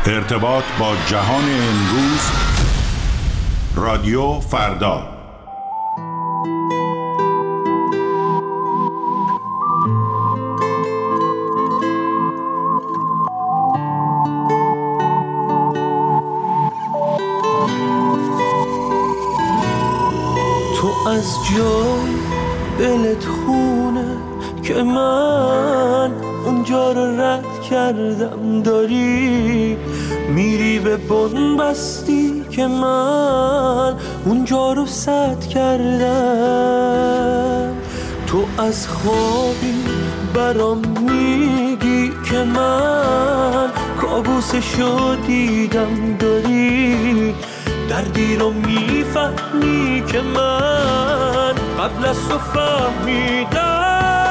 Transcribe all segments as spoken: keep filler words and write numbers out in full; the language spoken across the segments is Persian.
ارتباط با جهان امروز، رادیو فردا. تو از جای دلت خونه که من اونجا رو رد کردم، داری میری به بنبستی که من اونجا رو سد کردم. تو از خوابی برام میگی که من کابوسشو دیدم، داری دردی رو میفهمی که من قبل از تو فهمیدم.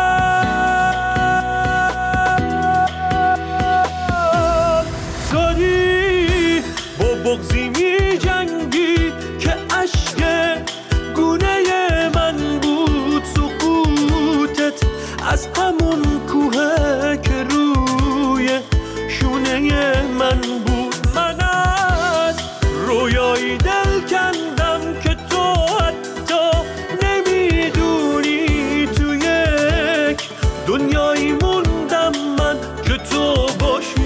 داری با بغضی می جنگی که عشق گونه من بود، سقوطت از همون کوه که روی شونه من بود. من از رویایی دل کندم که تو حتی نمیدونی، تو یک دنیایی موندم من که تو باشی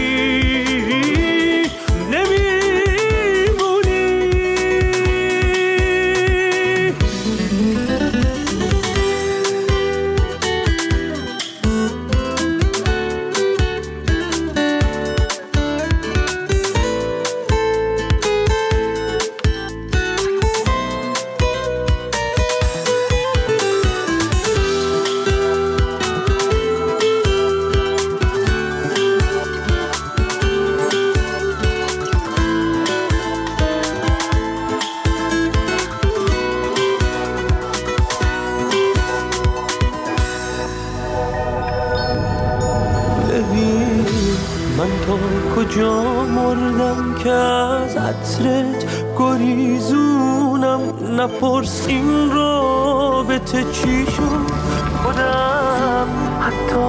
کجا مردم که از عطرت گریزونم. نپرس این رابطه چی شد، خودم حتی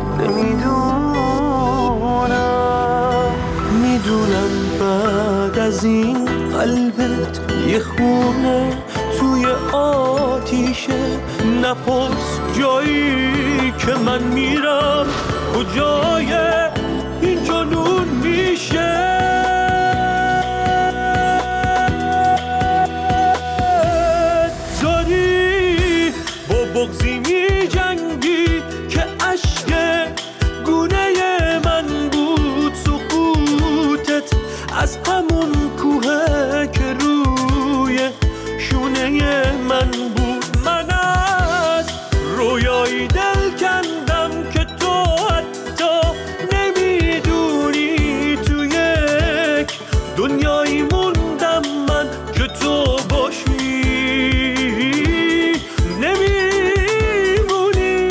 نمیدونم. میدونم بعد از این قلبت یه خونه توی آتیشه. نپرس جایی که من میرم کجای این جنون میشه. داری با بغضی می جنگی که عشق گونه من بود، سقوطت از همون کوه که روی شونه من بود. من از رویایی دل کندم که تو حتی دنیایی موندم من که تو باشی نمیمونی.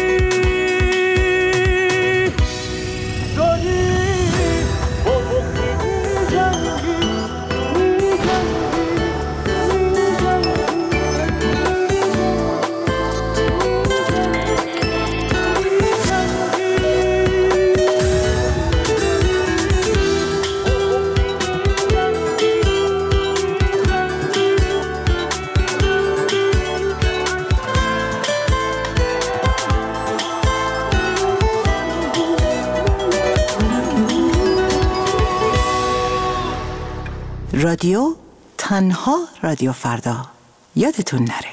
داری با بغضی میجنگی رادیو تنها رادیو فردا، یادتون نره.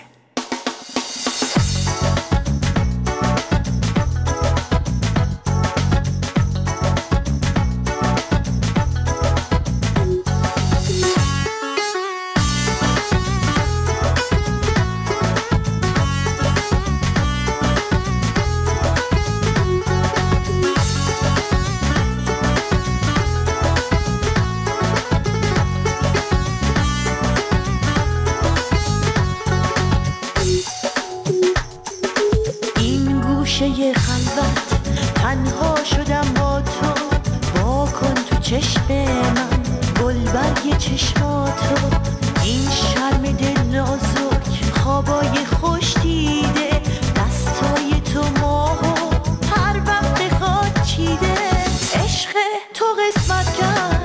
گوشه خلوت تنها شدم با تو، وا کن تو چشم من گلبرگ چشماتو. این شرم دل نازک خوابای خوش دیده، دستای تو ماهو هر وقت بخواد چیده. عشق تو قسمت کرد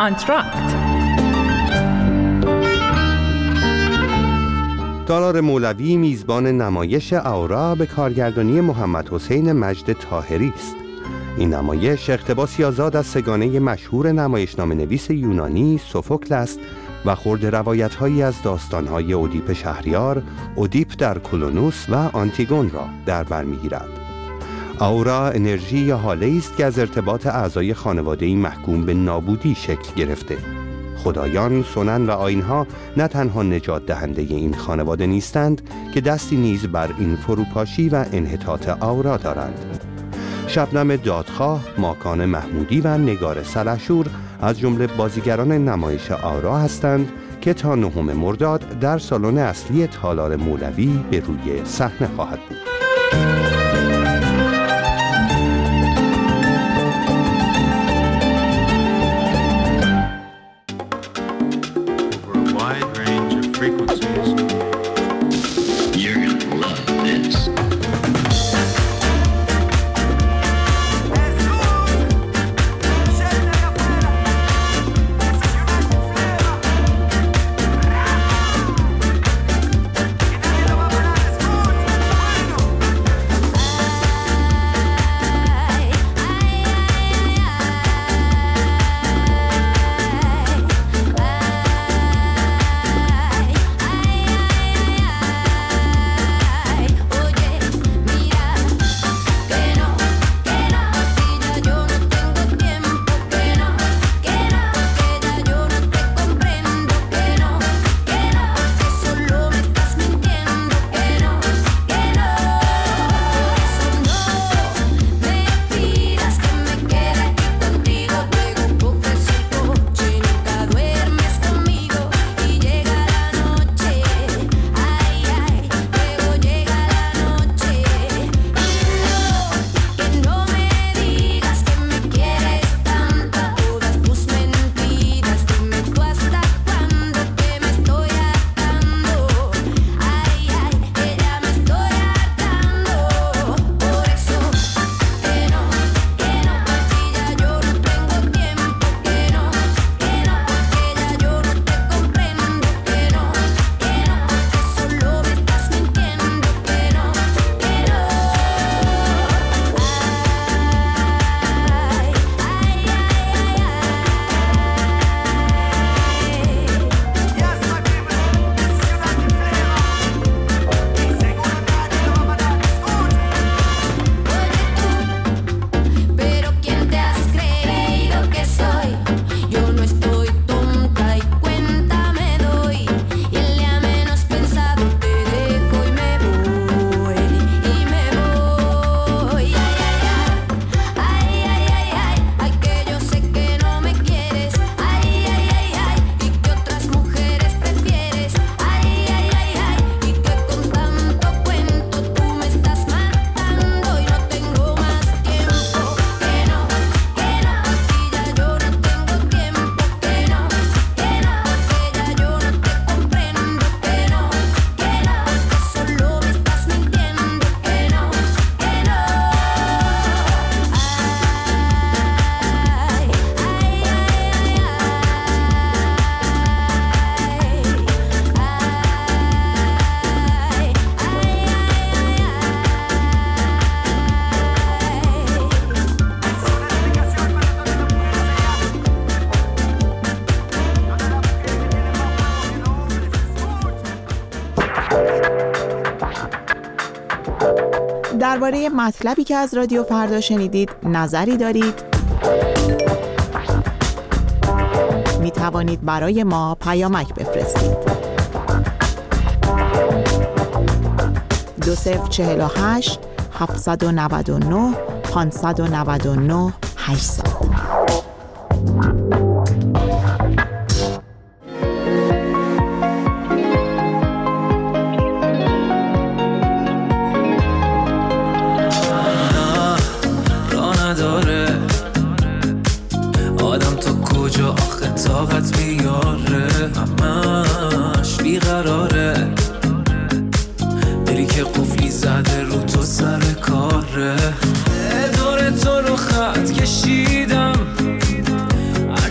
کانترکت. تالار مولوی میزبان نمایش آورا به کارگردانی محمد حسین مجد طاهری است. این نمایش اقتباسی آزاد از سگانه مشهور نمایشنامه نویس یونانی سوفوکل است و خرد روایت‌هایی از داستان‌های اودیپ شهریار، اودیپ در کلونوس و آنتیگون را در بر می‌گیرد. آورا انرژی یا حاله است که از ارتباط اعضای خانواده‌ای محکوم به نابودی شکل گرفته. خدایان، سنن و آیین‌ها نه تنها نجات دهنده این خانواده نیستند که دستی نیز بر این فروپاشی و انحطاط آورا دارند. شبنم دادخواه، ماکان محمودی و نگار سلحشور از جمله بازیگران نمایش آورا هستند که تا نهم مرداد در سالن اصلی تالار مولوی به روی صحنه خواهد بود. درباره مطلبی که از رادیو فردا شنیدید نظری دارید؟ می توانید برای ما پیامک بفرستید. دو صفر چهل و هشت هفتصد و نود و نه پانصد و نود و نه هشتصد. طاقت بیاره همش بیقراره، دلی که قفلی زده رو تو سر کاره. دور تو رو خط کشیدم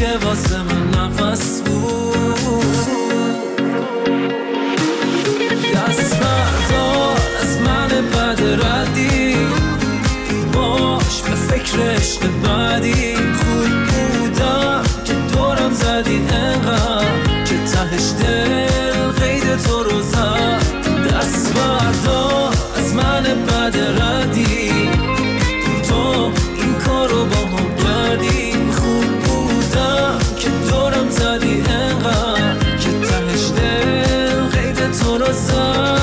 که واسه من نفس بود. دست بردار از من بد ردی، باش به فکر عشق بعدی. خوب بودم که دورم زدی انقدر که تهش دل قید تو رو زد. دست بردار از من بد ردی، تو این کارو با هم کردی. خوب بودم که دورم زدی انقدر که تهش دل قید تو رو زد.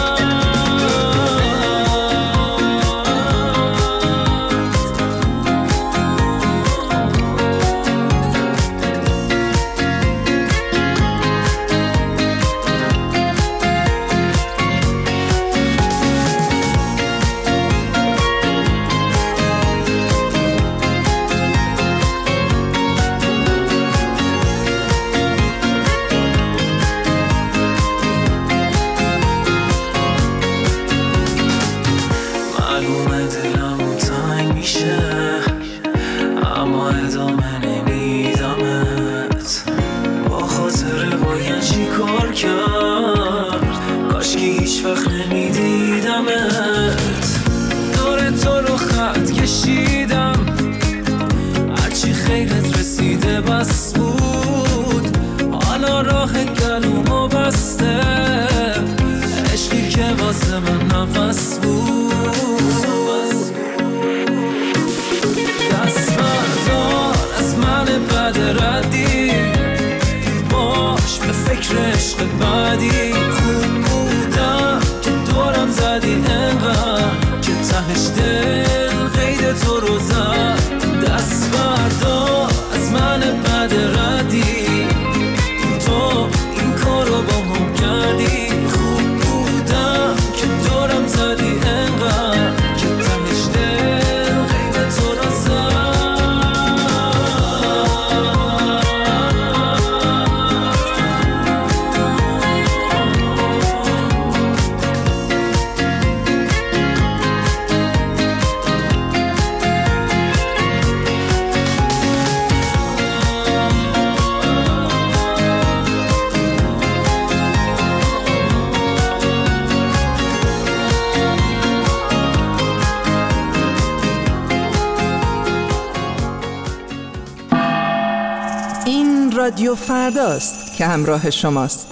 بس بود حالا راه گلومو بسته، عشقی که واسه من نفس بود. دست بردار از من بد ردی، باش به فکر عشق بعدی. خوب بودم که دورم زدی انقدر که تهش دل قید تو رو زد. دست بردار از من بد ردی، تو این کارو با هم کردی. خوب بودم که دورم زدی انقدر که تهش دل قید تو رو زد. رادیو فرداست که همراه شماست.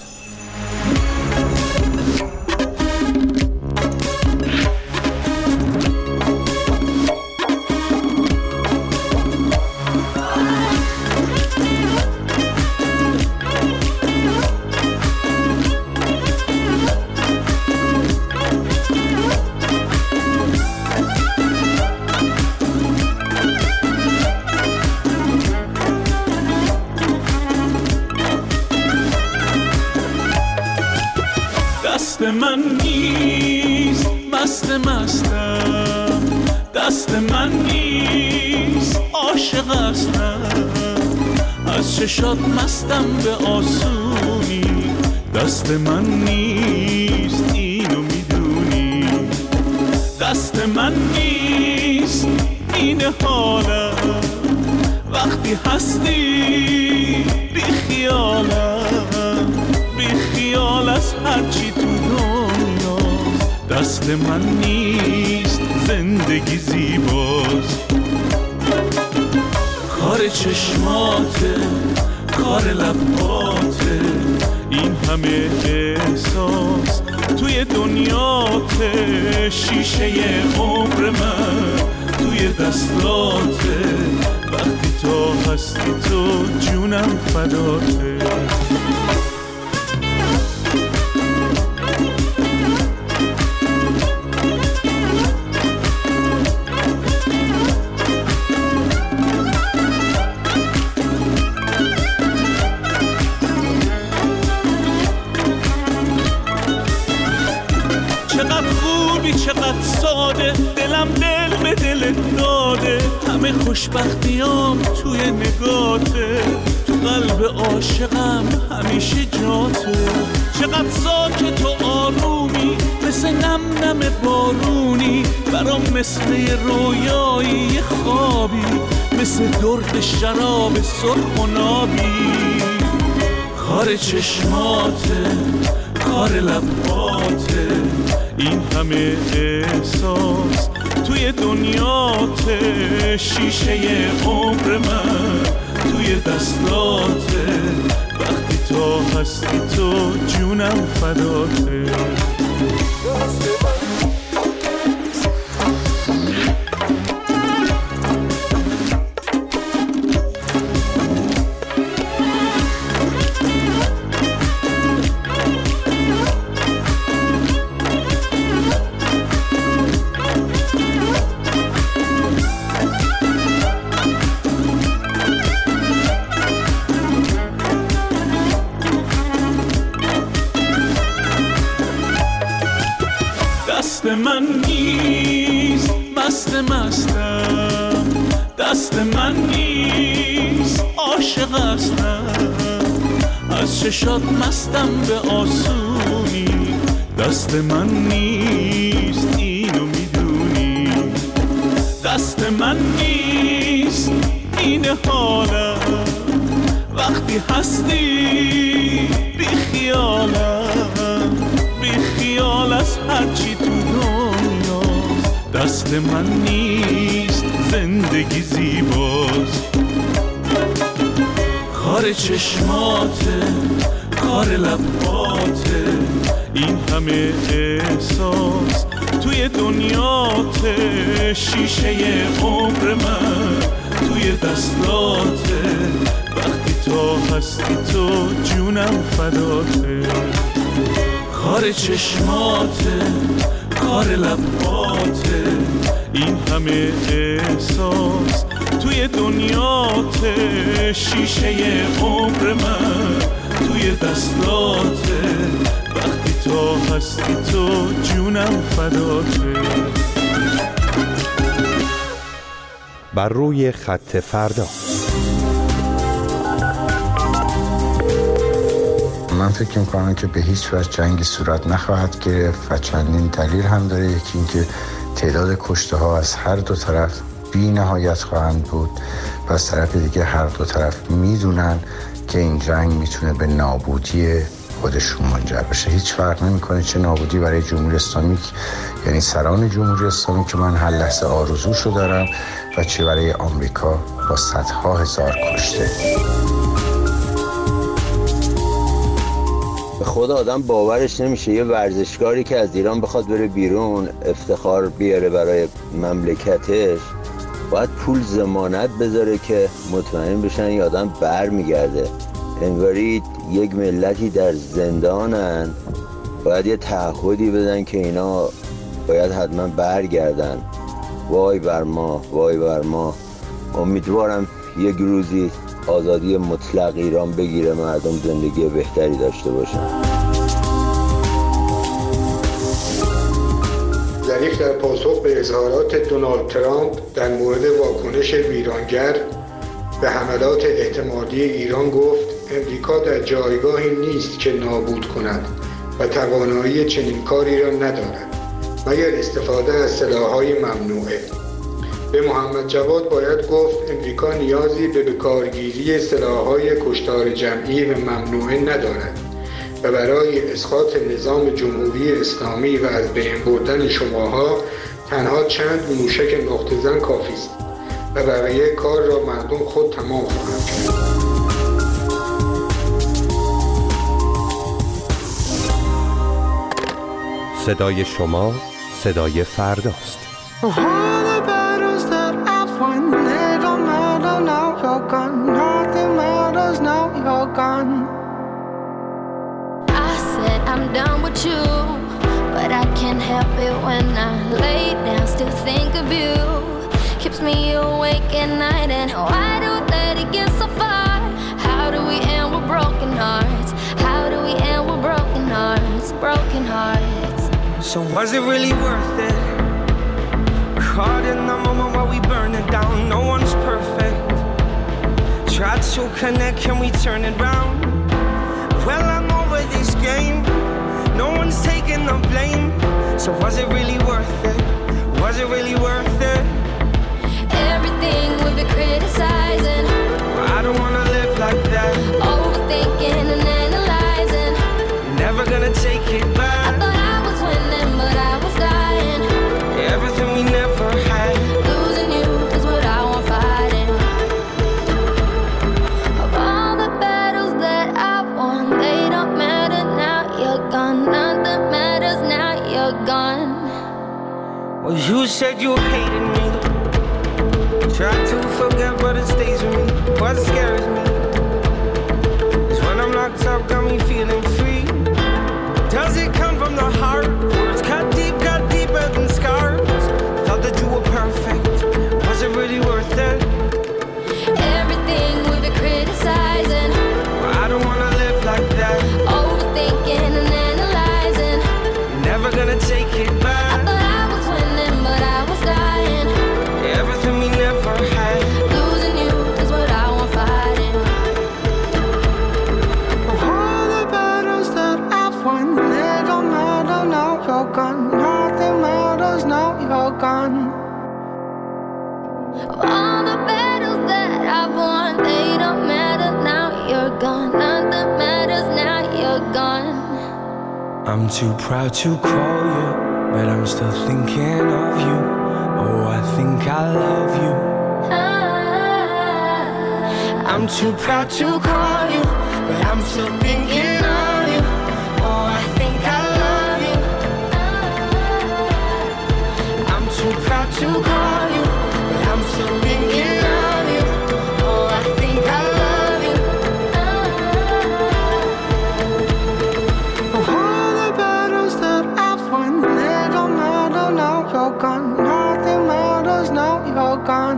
دست من نیست مست مستم، دست من نیست عاشق هستم. از چشات مستم به آسونی، دست من نیست اینو میدونی. دست من نیست این حالم، وقتی هستی بی خیالم، بی خیال از هرچی تو دنیا. دست من نیست زندگی زیباست، کار چشماته، کار لباته. این همه احساس توی دنیاته، شیشه عمر من توی دستاته. وقتی تو هستی تو جونم فداته. چقدر ساده، دلم دل به دلت داده. همه خوشبختیام توی نگاته، تو قلب عاشقم همیشه جاته. چقدر ساکت و آرومی، مثل نم نم بارونی. برام مثل رویایی خوابی، مثل درد شراب سرخ و نابی. کار چشماته، کار لباته، این همه احساس توی دنیاته. شیشه عمر من توی دستاته، وقتی تو هستی تو جونم فداته. دست من نیست مست مستم، دست من نیست عاشق هستم. از چشات مستم به آسونی، دست من نیست اینو میدونی. دست من نیست این حالم، وقتی هستی بی خیالم، بی خیال از هرچی تو دنیاست. دست من نیست زندگی زیباست. کار چشماته، کار لباته، این همه احساس توی دنیاته. شیشه عمر من توی دستاته، وقتی تو هستی تو جونم فداته. کار چشماته، کار لباته، این همه احساس توی دنیاته. شیشه عمر من توی دستاته، وقتی تو هستی تو جونم فداته. بر روی خط فردا. من فکر میکنم که به هیچ وجه جنگی صورت نخواهد گرفت و چندین دلیل هم داره. یکی این که تعداد کشته ها از هر دو طرف بی نهایت خواهند بود و از طرف دیگه هر دو طرف میدونن که این جنگ میتونه به نابودی خودشون منجر بشه. هیچ فرق نمیکنه چه نابودی برای جمهوری اسلامی، یعنی سران جمهوری اسلامی که من هر لحظه آرزوشو دارم، و چه برای آمریکا با صدها هزار کشته. به خود آدم باورش نمیشه یه ورزشکاری که از ایران بخواد بره بیرون افتخار بیاره برای مملکتش، باید پول ضمانت بذاره که مطمئن بشن یه آدم بر میگرده. انگاری یک ملتی در زندانن، باید یه تعهدی بدن که اینا باید حتما برگردن. وای بر ما، وای بر ما. امیدوارم یک روزی آزادی مطلق ایران بگیره، مردم زندگی بهتری داشته باشن. ظریف در پاسخ به اظهارات دونالد ترامپ در مورد واکنش ویرانگر به حملات احتمالی ایران گفت امریکا در جایگاهی نیست که نابود کند و توانایی چنین کاری را ندارد مگر استفاده از سلاح‌های ممنوعه. به محمد جواد باید گفت امریکا نیازی به بکارگیری سلاح‌های کشتار جمعی و ممنوعه ندارد و برای اسقاط نظام جمهوری اسلامی و از بین بردن شماها تنها چند موشک نقطه زن کافی است و بقیه کار را مردم خود تمام خواهند کرد. صدای شما صدای فرداست. I'm done with you, but I can't help it when I lay down, still think of you. Keeps me awake at night, and why do let it get so far? How do we end with broken hearts? How do we end with broken hearts? Broken hearts. So was it really worth it? Caught in the moment while we burn it down. No one's perfect. Tried to connect, can we turn it round? Well, I'm over this game. No one's taking the blame. So was it really worth it? Was it really worth it? Everything we been criticizing. I don't wanna live like that. Overthinking and analyzing. Never gonna take it back. I thought I was winning, but I was dying. Everything we never had. Losing you is what I want fighting. Of all the battles that I've won, they don't matter now you're gone. Nothing matters now you're gone. Well, you said you hated me. Try to forget, but it stays with me. What scares me is when I'm locked up, got me feeling free. Does it come from the heart? Words cut deep, got deeper than scars. Thought that you were perfect. Was it really worth it? Everything we've been criticizing. I don't wanna live like that. Overthinking and analyzing. Never gonna take it back. I thought I was winning, but I was dying. Everything we never had. Losing you is what I want fighting. Of all the battles that I've won, they don't matter now you're gone. Nothing matters now you're gone. Of all the battles that I've won, they don't matter now you're gone. Nothing matters now you're gone. I'm too proud to call you, but I'm still thinking of you. Oh, I think I love you. I'm too proud to call you, but I'm still thinking of you. Oh, I think I love you. I'm too proud to call you, but I'm still thinking of you. Oh, I think I love you. Of all the battles that I've won, they don't matter now you're gone. Nothing matters now you're gone.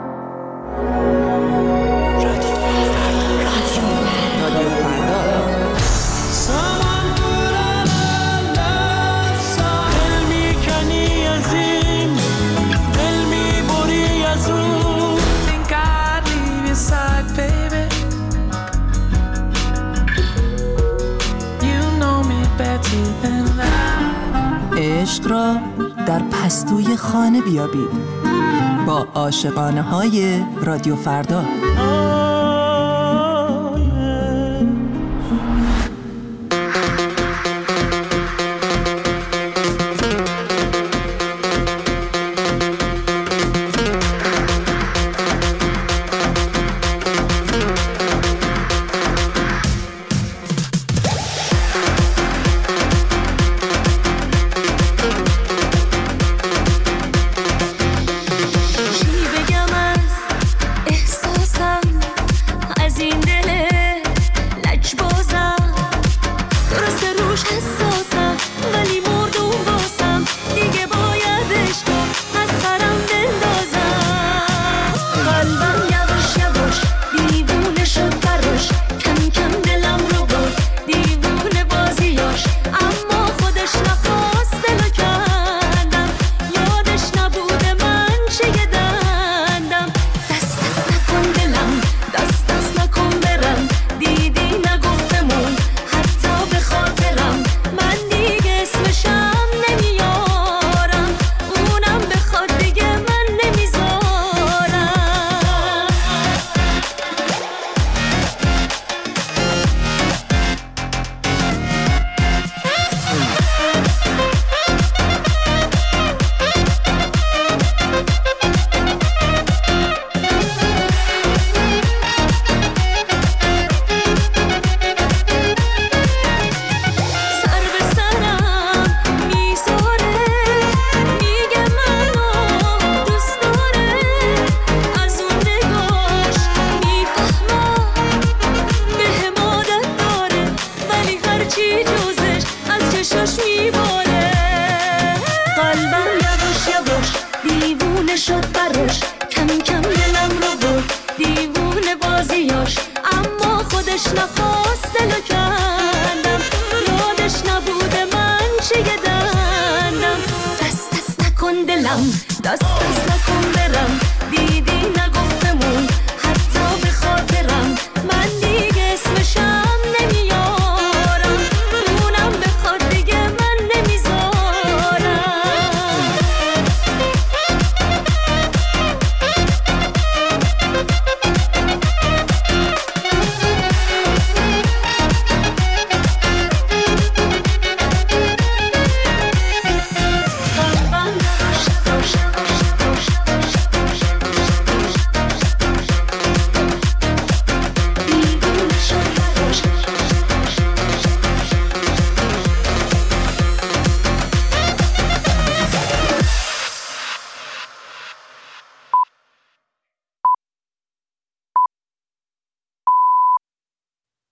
عشق را در پستوی خانه بیابید با عاشقانه های رادیو فردا. کم کم دلم رو برد دیوونه بازیاش، اما خودش نخواد